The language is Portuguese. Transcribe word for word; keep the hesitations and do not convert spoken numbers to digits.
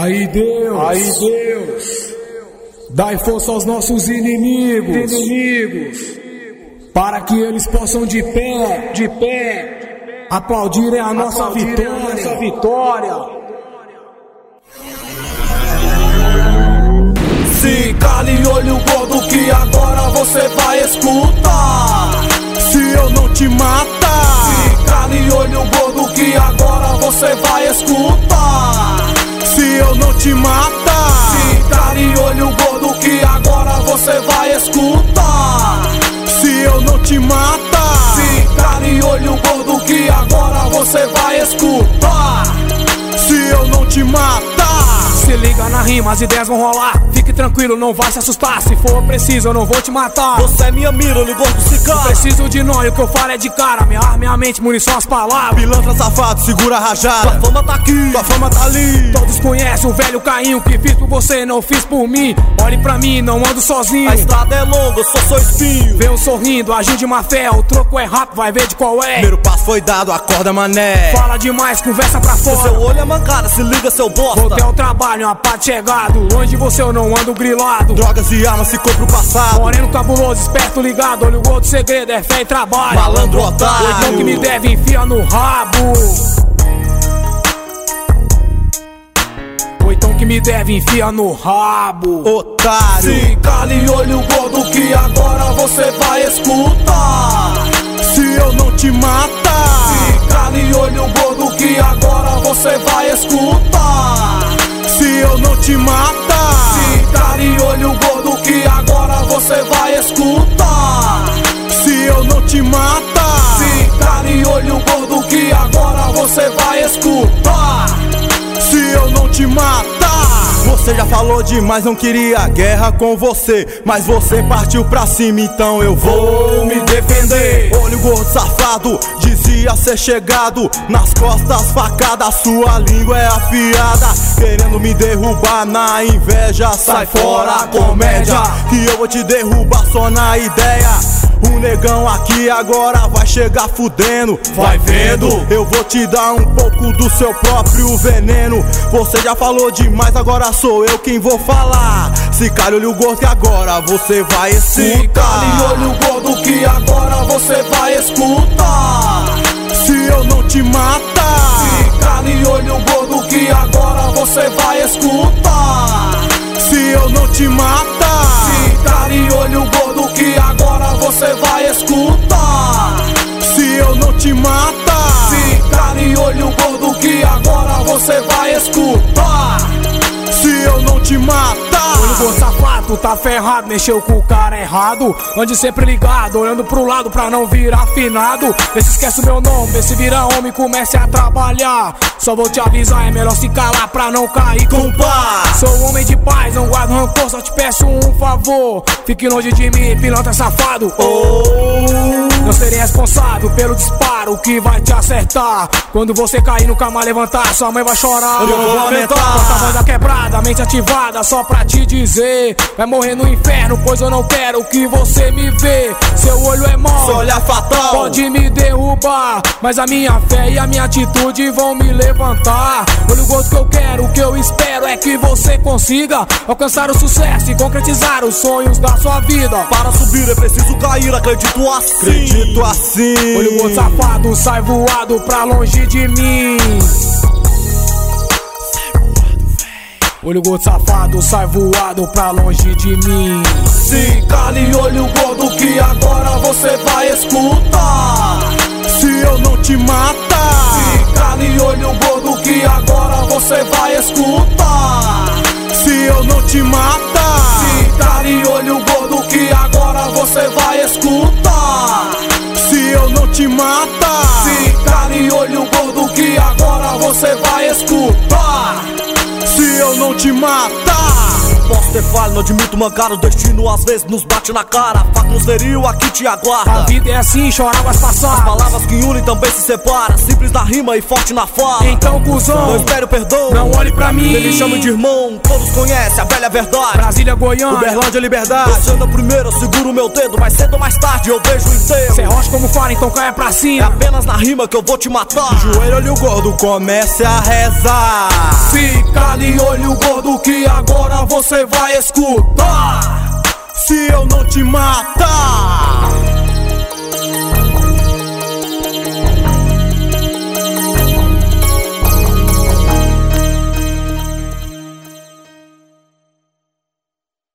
Aí Deus, aí Deus, dai força aos nossos inimigos, inimigos, para que eles possam de pé, de pé, aplaudirem a nossa aplaudirem vitória, a nossa vitória. Se cale, olho gordo, que agora você vai escutar. Se eu não te matar, se cale, olho gordo, que agora você vai escutar. Se eu não te matar, se cale, olho gordo, que agora você vai escutar. Se eu não te matar, se cale, olho gordo, que agora você vai escutar. Se eu não te matar, se liga na rima, as ideias vão rolar. Fique tranquilo, não vai se assustar. Se for preciso, eu não vou te matar. Você é minha mira, olho gordo, se cara. Não preciso de nós, o que eu falo é de cara. Minha arma, minha mente, munição, as palavras. Pilantra safado, segura a rajada. Tua fama tá aqui, tua fama tá ali. Todos conhecem o velho Cainho, que fiz por você, não fiz por mim. Olhe pra mim, não ando sozinho. A estrada é longa, eu só sou espinho. Venho sorrindo, agindo de má fé. O troco é rápido, vai ver de qual é. Primeiro passo foi dado, acorda mané. Fala demais, conversa pra fora. Seu olho é mancada, se liga seu bosta. Voltei ao trabalho, uma pá de chegado. Longe de você eu não ando grilado. Drogas e armas ficou pro passado. Moreno cabuloso, esperto ligado. Olho gordo, segredo é fé e trabalho. Malandro otário, o então que me deve enfia no rabo. O então que me deve enfia no rabo. Otário. Se cale, olho gordo, que agora você vai escutar. Se eu não te matar, se cale, olho gordo, que agora você vai escutar. Se eu não te matar, se cale, olho gordo, que agora você vai escutar. Se eu não te matar, se cale, olho gordo, que agora você vai escutar. Se eu não te matar, você já falou demais, não queria guerra com você, mas você partiu pra cima, então eu vou me defender. Olho gordo safado, dizia ser chegado. Nas costas facada, sua língua é afiada. Querendo me derrubar na inveja, sai fora comédia, que eu vou te derrubar só na ideia. O negão aqui agora vai chegar fudendo, vai vendo. Eu vou te dar um pouco do seu próprio veneno. Você já falou demais, agora sou eu quem vou falar. Se cale, olho gordo, que agora você vai escutar. Se cale, olho gordo, que agora você vai escutar. Se eu não te matar, se cale, olho gordo, que agora você vai escutar. Se eu não te matar, se cale, olho gordo, que agora você vai escutar. Se eu não te matar, se cale, olho gordo, que agora você vai escutar. Se eu não te matar, olho gordo safado, tá ferrado, mexeu com o cara errado. Ande sempre ligado, olhando pro lado pra não virar afinado. Vê se esquece o meu nome, vê se vira homem e comece a trabalhar. Só vou te avisar, é melhor se calar pra não cair com paz. Sou homem de paz, não guardo rancor, só te peço um favor. Fique longe de mim, pilantra safado. Oh, não serei responsável pelo disparo que vai te acertar. Quando você cair, nunca mais levantar, sua mãe vai chorar. Eu vou lamentar. Bota a voz da quebrada, mente ativada, só pra te dizer, vai morrer no inferno, pois eu não quero que você me vê. Seu olho é mau, seu olhar fatal, pode me derrubar, mas a minha fé e a minha atitude vão me levantar. Olho gordo, que eu quero, o que eu espero é que você consiga alcançar o sucesso e concretizar os sonhos da sua vida. Para subir é preciso cair, acredito assim. Acredito assim. Olho gordo safado, sai voado pra longe de mim. Olho gordo safado, sai voado pra longe de mim. Se cale, olho gordo, que agora você vai escutar. Se eu não te matar, se cale, olho gordo, que agora você vai escutar. Se eu não te matar, se cale, olho gordo, que agora você vai escutar. Se eu não te matar, se cale, olho gordo, que agora você vai escutar. Se eu não te matar, posso ter falha, não admito mancar. O destino às vezes nos bate na cara. A faca nos feriu, aqui te aguarda. A vida é assim, chora águas passadas. As palavras que unem também se separam. Simples na rima e forte na fala. Então, cuzão, não espere o perdão, não olhe pra mim. Ele chama de irmão, todos conhecem a velha verdade. Brasília, Goiânia, Uberlândia, liberdade. Você anda primeiro, eu seguro o meu dedo. Mais cedo ou mais tarde eu vejo o inteiro. Cê rocha como fala, então caia pra cima. É apenas na rima que eu vou te matar. Joelho, olho gordo, comece a rezar. Fica de olho gordo que agora você vai escutar. Se eu não te matar,